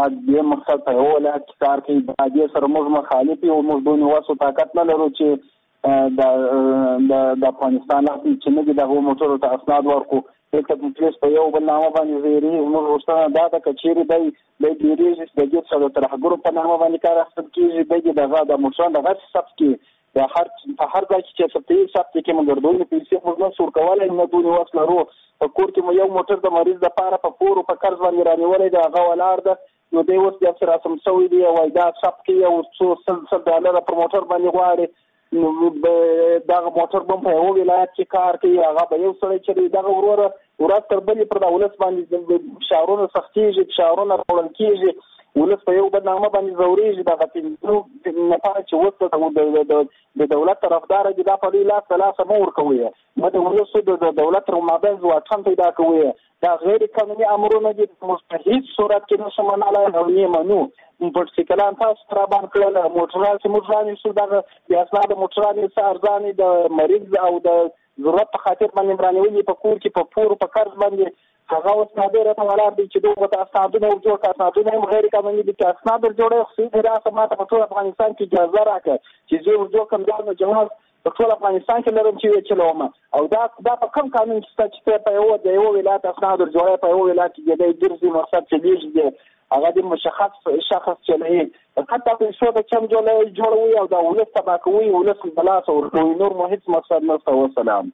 اتحاد دې مقصد په یو ولایت کې کار کوي. د دې سره موږ مخالف یو، موږ دونه وسو طاقت نه لرو چې د افغانستان چې نه دغه موټرو ته اسناد ورکو. دلته پولیس په یو بل نامه باندې زیری موږ غوښتنه دا ده چې چیرې د ډیریږي د دې څخه د ترهګرو په نامه باندې کار اخیستل کېږي. دغه د موټرانو دغه ثبت کې د هر ځای چې ثبت کې موږ ګرځولې پیسې موږ نه سور کولای، نه دونه وس لرو. په کور کې مو یو موټر د مریض لپاره په پور او په قرض باندې رانیولې د هغه ولاړ ده، نو دی اوس د افسر رسم شوی دی او دا ثبت کې یو $100 پر موټر باندې غواړي. نو دغه موټر بم په یو ولایت کې کار کوي، هغه به یو سړی چې دغه وروره ورځ تر بلې پر د ولس باندې فشارونه سختېږي، فشارونه راوړل کېږي، ولس په یو بل نامه باندې ځورېږي. دغه پنځو لپاره چې اوس د دولت طرفدار دي دا په لوی لاس په لاس مه ورکوي، نه د ولسو د دولت تر مابین واټن پیدا کوي. دا غیر قانوني امرونه دي، موږ په هېڅ صورت کې نشو منلای او نه منو. موټرسایکلان تاسو را باندې کړل، موټران چې موږ رانیسو دغه د اسناد موټران څه ارزانې د مریض او د ضرورت په خاطر باندې رانیولې په کور کې په پور په قرض باندې هغه اوس نادر ته ولاړ دي چې دوی اسنادونه جوړ کړي، اسنادونه هم غیر قانوني دي. چې اسناد جوړه خو دې راځه ماته په ټول افغانستان کې اجازه راکړه چې زه ورجو کوم دا جواز په ټول افغانستان کې لرم چې چلوم. او دا په کوم قانون چې په یو ولایت اسناد جوړه په یو ولایت کې د ګرځي مقصد چې دیږي هغه د مشخص شخص چلوي، حتی په څو د چم جوړوي او دا ولس تبا کوي، ولس بلاس او نور مو هیڅ مقصد نشته. والسلام.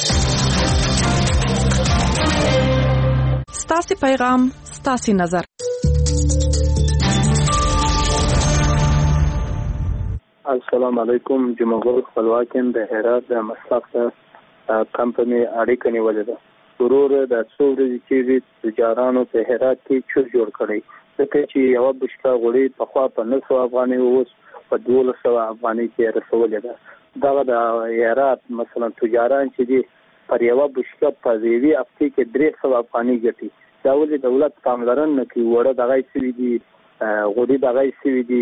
ستاسي پیغام ستاسي نظر. السلام علیکم. جمهور خپلواک د هرات د مصرف کمپنی اړیکه نیولې ده. ورور د څو ورځې چې تجارانو په هرات کې چور جوړ کړی، ځکه چې یو بشکا غوړي په خوا په 900 افغاني اوس په 1200 افغاني کې رسولې ده. دا د هرات مثلا تجاران چې دي پر یو بشکا په ویوي هفته کې 300 افغاني ګټي. دا ولې دولت پاملرنه کوي؟ وړه دغه سوي دي، غوړي دغه سوي دي.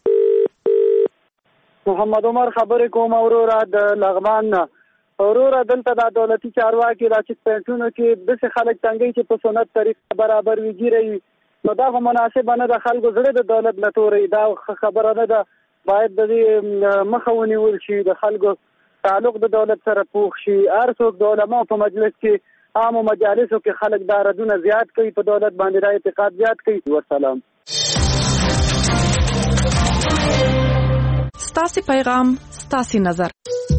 محمد عمر خبرې کوم اورورا د لغمان نه. اورورا دلته د دولتي چارواکي د چک پینټونو کې د څه خلک څنګه چې په سنت طریقه برابر ویږي، نو دا مناسب نه د خلکو زړه د دولت لټوري. دا خبره نه ده، باید د دې مخه ونیول شي، د خلکو تعلق د دولت سره پوښ شي. هر څوک د علماء په مجلس کې عام مجالسو کې خلک دا ردونه زیات کوي، په دولت باندې دا اعتقاد زیات کوي. والسلام. ستاسي پیغام ستاسي نظر.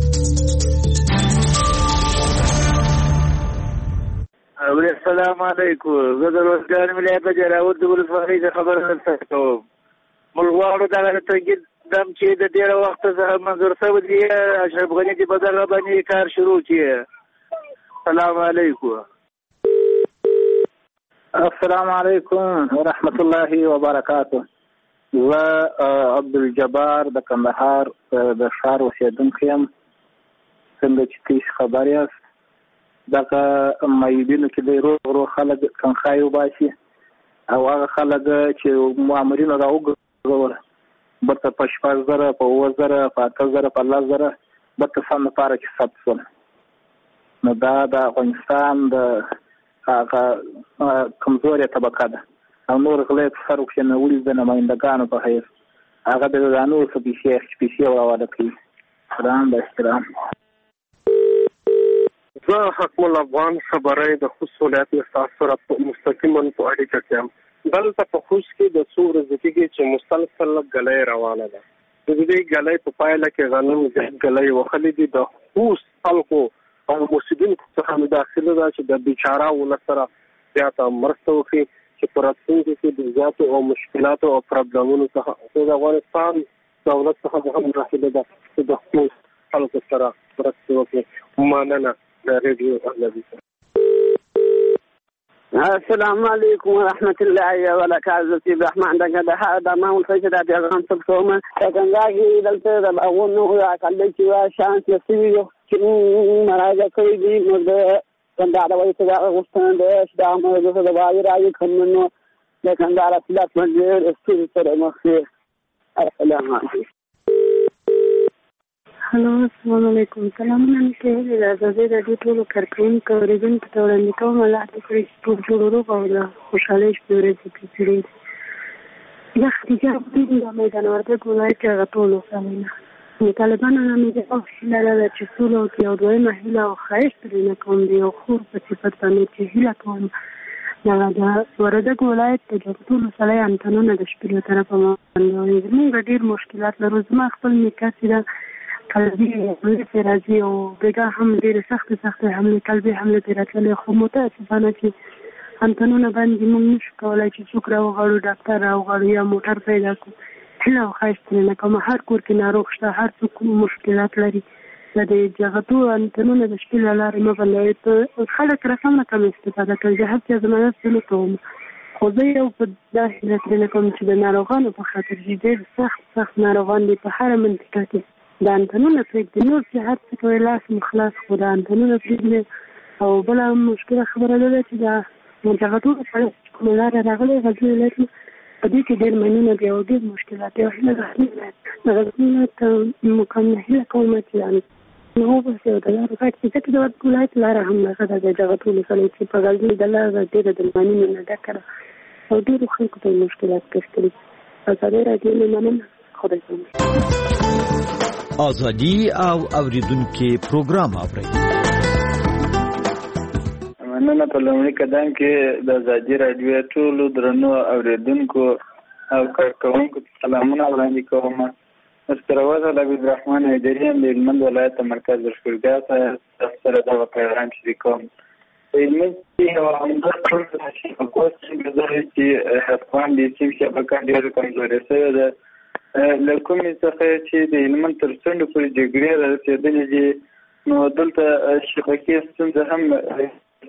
السلام علیکم. زه د روزګار ملت جراوت د ولسوالۍ د خبره درته کوم. موږ غواړو دغه تنګید دم چې د ډېره وخت څخه منظور شوی دی، اشرف غني دې په دغه باندې کار شروع کړي. السلام علیکم. السلام علیکم ورحمت الله وبرکاته. زه عبدالجبار د کندهار د ښار اوسېدونکی یم. څنګه چې تاسو خبر یاست دغه مایبینو کې د روغ خلک تنخواه وباسي او هغه خلک چې مامورینو راوګرځول برته په 6,000 په 7,000 په 8,000 په 10,000 برته سم لپاره کې ثبت شول. نو دا د افغانستان د هغه کمزورې طبقه ده او نور غلې سر وکښنولي د نمایندګانو په حیث هغه د ځانو څخه پیسې راوړل کوي. سلام د احترام. زه حکم الافغان خبرې د خوست ولایت استاد سره مستقیما په اړیکه کې یم. دلته په خوست کې د څو ورځې کېږي چې مسلسل ګلۍ روانه ده. د دې ګلۍ په پایله کې غنم ګلۍ وخلې دي. د خوست خلکو او مسیدینو څخه مداخله ده چې د بیچاره ولس سره زیاته مرسته وکړي چې په راتلونکي کې د زیاتو او مشکلاتو او پرابلمونو څخه د افغانستان دولت څخه هم مداخله ده چې د خوست خلکو سره مرسته وکړي. مننه. رادیو اهلوي. السلام علیکم ورحمت الله وبرکاته. سید رحمان دغه د ماول څخه د پیغام تاسو څنګه دلته د باغونو اقل چې شانس لسیو چې مراجعه کوي دي نو د څنګه وایي چې غوښتنه ده چې د موضوع د وایي راځي کومنو د څنګه راځي د استری سره مخه. السلام علیکم. هلو السلام علیکم. سلامونه کې راځي د دې ټولو کارکونکو اوریدونکو ته وړاندې کوم الله دې کړي چې ټول ورو او خوشاله شي ورته پیږي. یا خدیجه بودیم دا میدان وردک ولایت غطول وصلنا طالبان هم میگه هیله داره چې سولو کې او دویمه هیله او خواهش ترې نه کوم دی او خور په صفت باندې چې هیله کوم دغه د وردک ولایت د غطول وصلی انتنونه د شپېلو طرفه باندې موږ ډېر مشکلات لرو. زما خپل نیکه چې ده قلبي حملې پرې راځي او بېګا هم ډېرې سختې حملې قلبي حملې پرې راتللې خو متاسفانه چې انتنونه باندې موږ نشو کولی چې څوک راوغواړو ډاکټر راوغواړو یا موټر پیدا کړو. هیله او خواهش ترې نه کوم هر کور کې ناروغ شته هر څوک مشکلات لري د جغتو انتنونه د شپې له لارې مه بندوئ. خلک رقم نه کم استفاده کوي د هر چا ضمانت زه نه کوم خو زه یو په دا هیله ترې نه کوم چې د ناروغانو په خاطر چې ډېر سخت ناروغان دي په هره منطقه کې د انتنونه پرېږدي. نور چې هر څه کوي لاس مو خلاص خو د انتنونه پرېږدي. او بله مشکله خبره دا ده چې دا جغتو سره کومه لاره راغلی غزني ولایت په دې کې ډېر ماینونه دي او ډېر مشکلات دي او هیله د غزني ولایت مکمله هیله کوم چې نو بس یو د لارو غټ چې ځکه د وردګ ولایت لاره هم هغه ده د جغتو ولسوالۍ چې په غزني د لاره ډېره د ماینونو نه ډکه ده او ډېرو خلکو ته مشکلات کش کړي. ازادي راډیو نه مننه. خدای ازادي او اوریدونکو پروګرام اورئ. مننه. په لومړي قدم کې د ازادي راډیو ټولو درنو اوریدونکو او کارکوونکو سلامونه وړاندې کوم. مستروزه عبدالرحمن حیدري د هلمند ولایت مرکز لښکرګاه ته سره دا پیغام شریک کوم. هلمند کې یو همدغه ټول شبکو څنګه چې افغان د سیم شبکه ډېره کمزورې شوې ده له کومې څخه چې د هلمند تر څنډو پورې جګړې رارسېدلې دي نو دلته شبکې ستونزه هم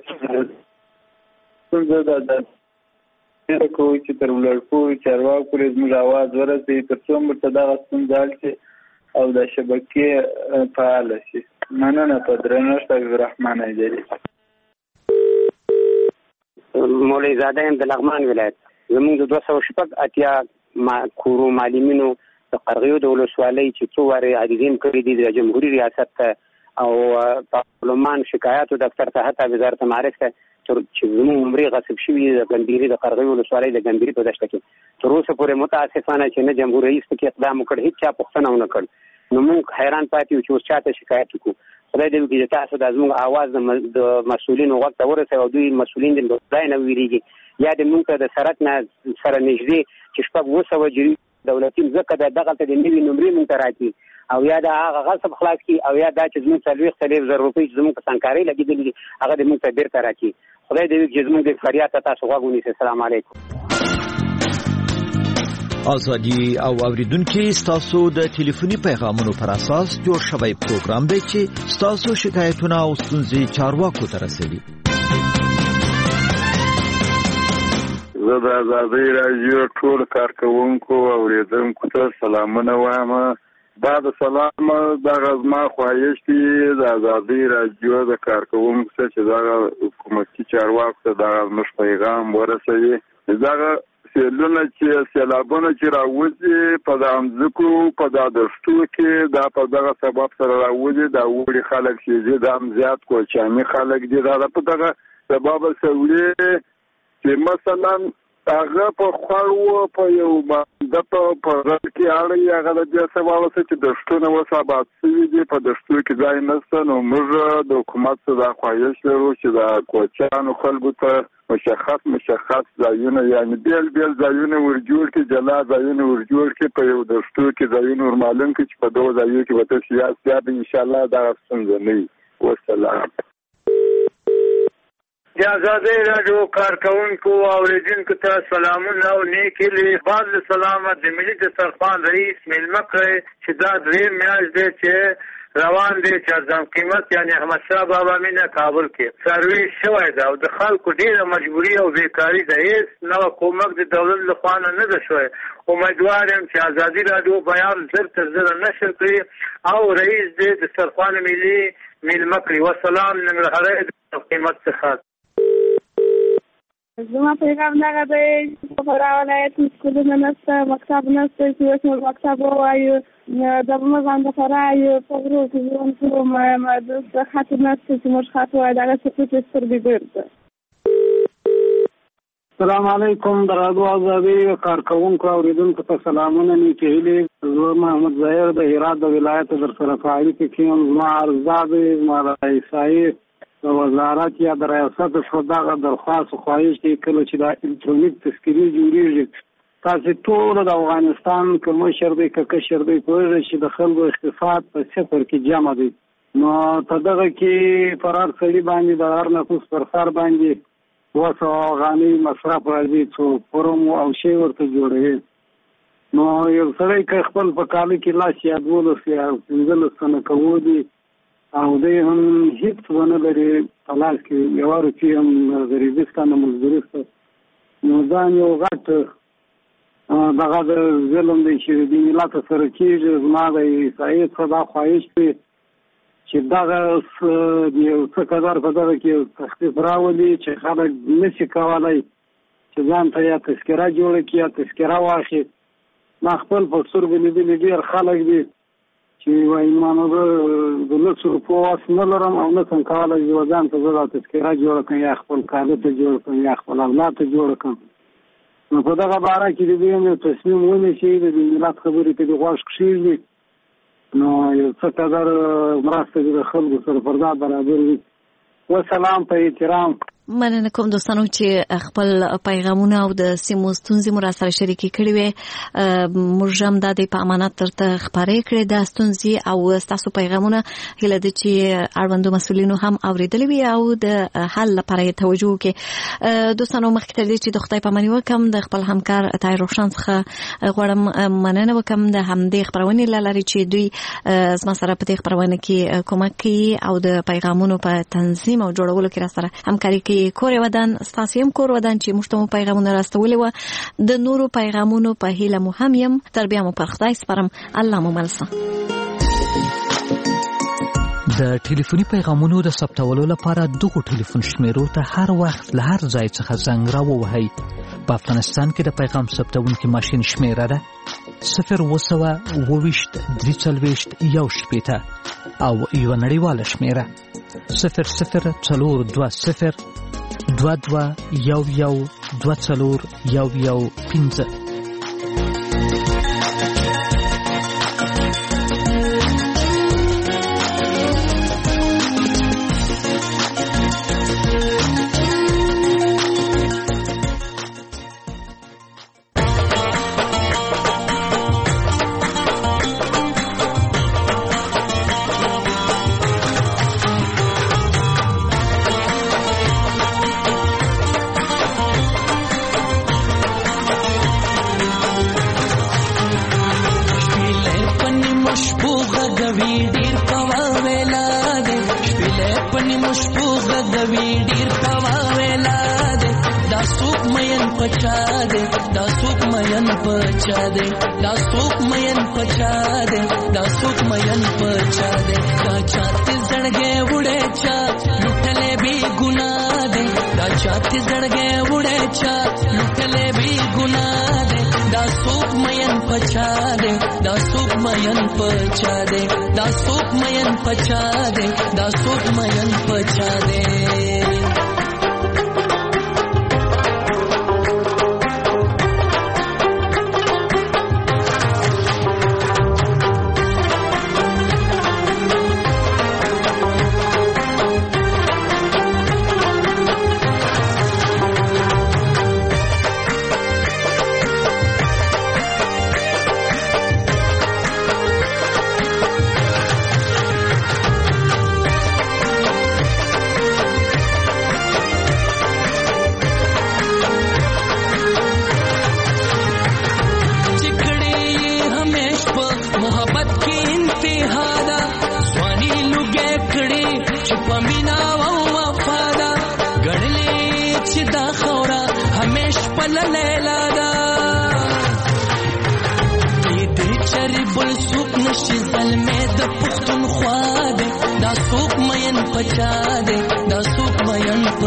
ستونزه ده ډېره کوو چې تر ولاړپوړو چارواکو پورې زموږ اواز ورسوي تر څو موږ ته دغه ستونزه حل شي او د شبکې فعاله شي. مننه. په درنښت عبدالرحمن حیدري. مولوي زاده یم د لغمان ولایت. زموږ د 280 کورو معلمینو د قرغیو د ولسوالۍ چې څو وارې عریضې کړي دي د جمهوري ریاست ته او پارلمان شکایاتو دفتر ته حتی وزارت معارف ته چې زموږ عمرې غصب شوي د ګندیري د قرغیو ولسوالۍ د ګندیري په دشته کې تر اوسه پورې متاسفانه چې نه جمهور رئیس پکې اقدام وکړ هېڅ چا پوښتنه ونه کړ. نو موږ حیران پاتې یو چې اوس چا ته شکایت وکړو. خدای دې وکړي چې تاسو د زموږ اواز د مسؤلینو غوږ ته ورسوي او دوی مسؤلین د خدای نه ویریږي یا د موږ ته د سرک نه سره نږدې چې شپږ 200 جري دولتي ځکه دغلته د نوي نمرې موږ ته راکړي او یا د هغه غصب خلاص کړي او یا دا چې زموږ 40,000 روپۍ چې زموږ په سنکارۍ لګېدلي دي هغه د موږ ته بېرته راکړي. خدای دې وکړي چې زموږ د فریاد ته تاسو غوږ ونیسئ. السلام علیکم. ازادي او اوریدونکو ستاسو د ټلیفوني پیغامونو پر اساس جوړ شوی پروګرام دی چې ستاسو شکایتونه او ستونزې چارواکو ته رسوي. زه د ازادي راډیو ټول کارکوونکو او اوریدونکو ته سلامونه وایم. دا د سلام دغه زما خواهش دی د ازادي راډیو د کارکوونکو څخه چې دغه حکومتي چارواکو ته دغه زموږ پیغام ورسوي. دغه سیلونه چې سیلابونه چې راوځي په د ځمکو په د دښتو کې دا په دغه سبب سره راوځي دا وړي خلک چې دا هم زیات کوچني خلک دي دا په دغه سبب سره چې مثلا هغه په خواړو په یو باندې په غږ کې اړې هغه د دې سبب چې دښتونه وسابات شوي دي په دښتو کې ځای نشته. نو موږ د حکومت څخه دا خواهش لرو چې د کوچیانو خلکو ته مشخص ځایونه یعنی بیل ځایونه ورجوړ کړي جلا ځایونه ورجوړ کړي په یو دښتو کې ځایونه ورمعلوم کړي چې په دغو ځایو کې به ته سیاست انشاءالله دا ستونزه نه وي. والسلام. د ازادي راډیو کارکوونکو او اوریدونکو ته سلامونه او نیکې لی بعد سلامه د ملي دسترخوان رئیس میلمه کړی چې دا 2 میاشت دی چې روان دی چې ارزان قیمت یعنی احمدشاه بابا مینه کابل کې سرویس شوی ده او د خلکو ډېره مجبوري او بیکاري ده هېڅ نوی کومک د دولت لخوا نه ده شوی. امیدوار یم چې ازادي راډیو بیان زر تر زره نشر کړي او رئیس دې دسترخوان ملي میلمه کړي. وسلام. ننګرهاری د قیمت څخه. زما پیغام دغه دی چې په ولایت کې سکولونه نشته مکتب نشته چې اوس موږ مکتب ووایو د موږ باندې فرایو په غرو کې ژوند کوو د خاطر نشته چې موږ خاطر وایو دغه څه چې سترګې ګرځي. السلام علیکم د رادیو ازادي کارکونکو اوریدونکو ته سلامونه نیکې هیلې. زه محمد ظاهر د هرات د ولایت در سره په اړیکه کې یم. زما عرضه ده زما د احصایې د وزارت یا د ریاست څخه دغه درخواست خواهش دی کله چې د الکترونیک تذکرې جوړېږي تاسو ټول د افغانستان که مشر دی که کشر دی پوهېږئ چې د خلکو اقتصاد په صفر کې جمع دی. نو په دغه کې پر هر سړي باندې د هر نفوس پر سر باندې 200 افغانۍ مصرف راځي څو فورم او شی ورته جوړوي. نو یو سړی که خپل په کاله کې لاس یا 12 یا 15 سنه کوي او دی هم هیڅ ونه لري په لاس کې یو روپۍ هم غریبستان مزدوري نو ځان یو غټ دغه د ظلم دی چې د ملت سره کېږي. زما د عیسایي صدا خواهش دی چې دغه یو څه قدر په دغه کې تخفیف راولي چې خلک نشي کولی چې ځان ته یا تذکره جوړه کړي یا تذکره واخلي. ما خپل په سترګو لیدلي ډېر خلک دي چې وایي ما نو د 100 روپو واس نه لرم او نه شم کولی چې ځان ته زه دا تذکره جوړه کړم یا خپل کاله ته جوړه کړم یا خپل اولاد ته جوړه کړم. نو په دغه باره کې د دوی یو تصمیم ونیسي د ملت خبرې ته د غوږ کښېږدي نو یو څه قدر مرسته د خلکو سره پر دا برابر وي. وسلام په احترام. مننه کوم دوستانو چې خپل پیغامونه او د سیمو ستونزې مو را سره شریکې کړې وې. موږ هم دا د په امانت ترته خپرې کړې د ستونزې او ستاسو پیغامونه هیله ده چې اړوندو مسؤلینو هم اورېدلې وي او د حل لپاره یې توجه وکړي. دوستانو مخکې تر دې چې د خدای پاماني وکړم د خپل همکار طاهر روشن څخه غواړم مننه وکړم د همدې خپرونې له لارې چې دوی زما سره په دې خپرونه کې کومک کوي او د پیغامونو په تنظیم او جوړولو کې را سره همکاري کوي. کور ودان ستاسو هم کور ودان چې موږ ته مو پیغامونه راستولې و د نورو پیغامونو په هیله مو هم یم. تر بیا مو پر خدای سپارم. الله مو ملسه. د ټلیفوني پیغامونو د ثبتولو لپاره دغه ټلیفون شمیرو ته هر وخت له هر ځای څخه زنګ راووهئ. په افغانستان کې د پیغام ثبتونکي ماشین شمیره ده 0202341 او یو نړیواله شمیره 00402211 241115.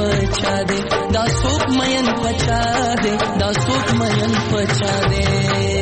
دا څوک مین پچا دے